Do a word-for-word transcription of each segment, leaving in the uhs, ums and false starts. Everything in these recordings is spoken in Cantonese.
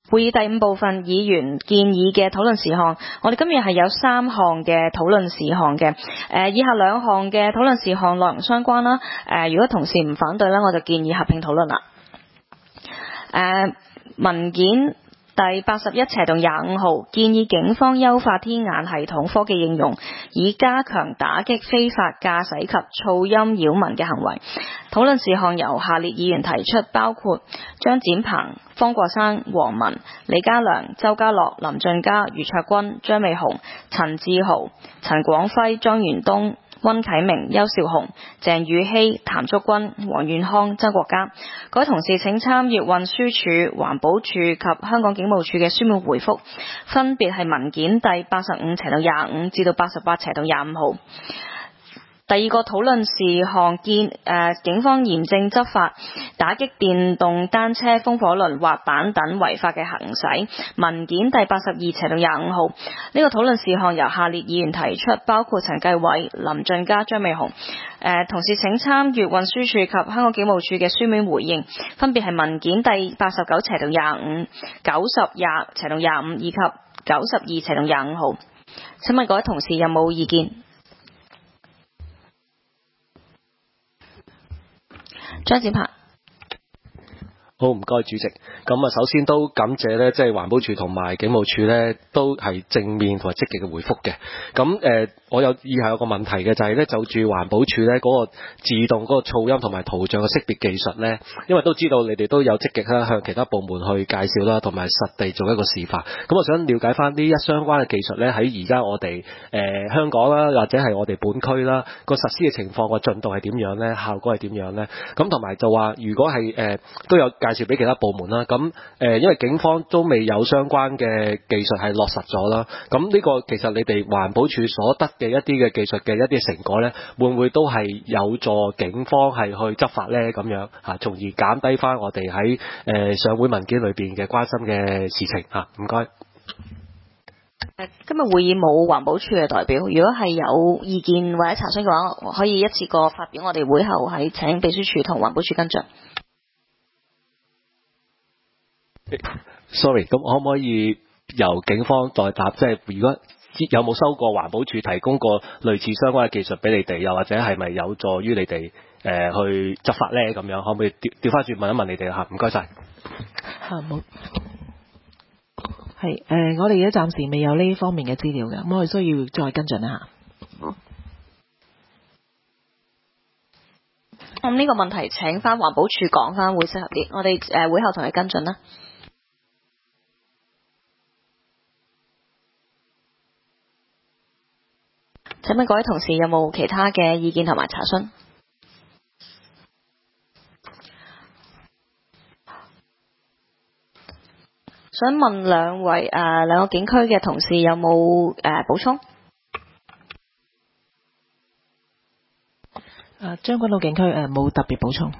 會議第五部分議員建議嘅討論事項，我哋今日係有三項嘅討論事項嘅。誒、呃，以下兩項嘅討論事項內容相關啦。誒、呃，如果同事唔反對咧，我就建議合併討論啦。誒、呃，文件第八十一斜到廿五號建議警方優化天眼系統科技應用，以加強打擊非法駕駛及噪音擾民嘅行為。討論事項由下列議員提出，包括張展鵬、方國珊、黃文、李家良、周家樂、林俊嘉、余卓君、張美雄、陳志豪、陳廣輝、莊元東、溫啟明、邱少雄、鄭宇希、譚竹君、黃遠康、曾國嘉。各位同事請參閱運輸署、環保署及香港警務處嘅書面回覆，分別係文件第八十五斜到廿五至到八十八斜到廿五號。第二個討論事項見誒、呃、警方嚴正執法，打擊電動單車、風火輪、滑板等違法嘅行駛。文件第八十二斜到廿五號。呢、這個討論事項由下列議員提出，包括陳繼偉、林俊嘉、張美雄。誒、呃，同時請參閱運輸署及香港警務處嘅書面回應，分別係文件第八十九斜到廿五、九十廿斜到廿五以及九十二斜到廿五號。請問各位同事有冇意見？張展鵬。 好，唔該主席。咁啊，首先都感謝咧，即係環保署同埋警務處咧，都係正面同埋積極嘅回覆嘅。咁誒、呃，我有以下有個問題嘅，就係、是、咧就住環保署咧嗰個自動嗰個噪音同埋圖像嘅識別技術咧，因為都知道你哋都有積極啦向其他部門去介紹啦，同埋實地做一個示範。咁我想了解翻呢一相關嘅技術咧，喺而家我哋誒、呃、香港啦，或者係我哋本區啦個實施嘅情況個進度係點樣咧？效果係點樣咧？咁同埋就話，如果係誒、呃、都有介紹俾其他部門啦，咁誒、呃，因為警方都未有相關嘅技術係落實咗啦，咁呢個其實你哋環保署所得嘅一啲嘅技術嘅一啲成果咧，會唔會都係有助警方係去執法咧？咁樣嚇，從而減低翻我哋喺誒上會文件裏邊嘅關心嘅事情嚇。唔該。 今日會議冇環保署嘅代表，如果係有意見或者查詢嘅話，可以一次過發表，我哋會後係請秘書處同環保署跟進。 Sorry， 咁可唔可以由警方代答？即係如果有冇收過環保署提供過類似相關嘅技術俾你哋，又或者係咪有助於你哋誒、呃、去執法咧？咁樣可唔可以調調翻轉問一問你哋嚇？唔該晒。 嚇冇。係誒、呃，我哋而家暫時未有呢方面嘅資料嘅，咁我哋需要再跟進一下。 咁呢個問題請翻環保署講翻會適合啲，我哋誒、呃、會後同你跟進啦。請問各位同事有冇其他嘅意見同埋查詢？想問兩位誒、呃、兩個警區嘅同事有冇誒、呃、補充？ 誒將軍澳警區誒冇特別補充。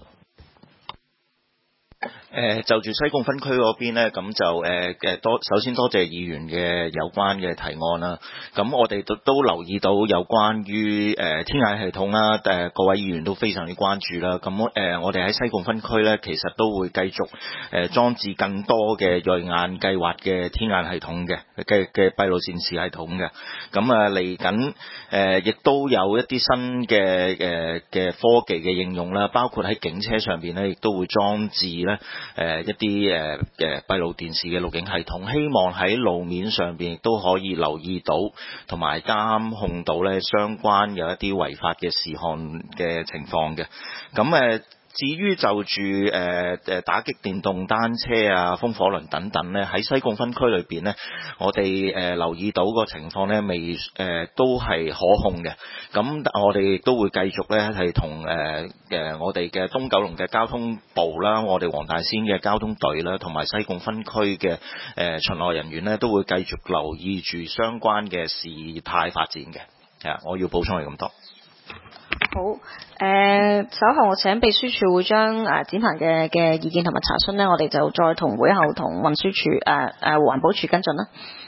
誒、呃、就住西貢分區嗰邊咧，咁就誒誒多首先多謝議員嘅有關嘅提案啦。咁我哋都都留意到有關於誒、呃、天眼系統啦，誒、呃、各位議員都非常之關注啦。咁誒、呃、我哋喺西貢分區咧，其實都會繼續誒、呃、裝置更多嘅銳眼計劃嘅天眼系統嘅嘅嘅閉路電視系統嘅。咁啊嚟緊誒亦都有一啲新嘅誒嘅科技嘅應用啦，包括喺警車上邊咧，亦都會裝置咧。誒、呃、一啲誒嘅閉路電視嘅錄影系統，希望喺路面上邊亦都可以留意到同埋監控到咧相關有一啲違法嘅事項嘅情況嘅。咁誒、呃、至於就住誒誒打擊電動單車啊、風火輪等等咧，喺西貢分區裏邊咧，我哋誒、呃、留意到個情況咧未誒、呃、都係可控嘅。咁我哋亦都會繼續咧係同誒誒我哋嘅東九龍嘅交通部啦，我哋黃大仙嘅交通隊啦，同埋西貢分區嘅誒巡邏人員咧，都會繼續留意住相關嘅事態發展嘅。係啊，我要補充係咁多。 好，誒、呃，稍後我請秘書處會將誒展鵬嘅嘅意見同埋查詢咧，我哋就再同會後同運輸處誒誒環保署跟進啦。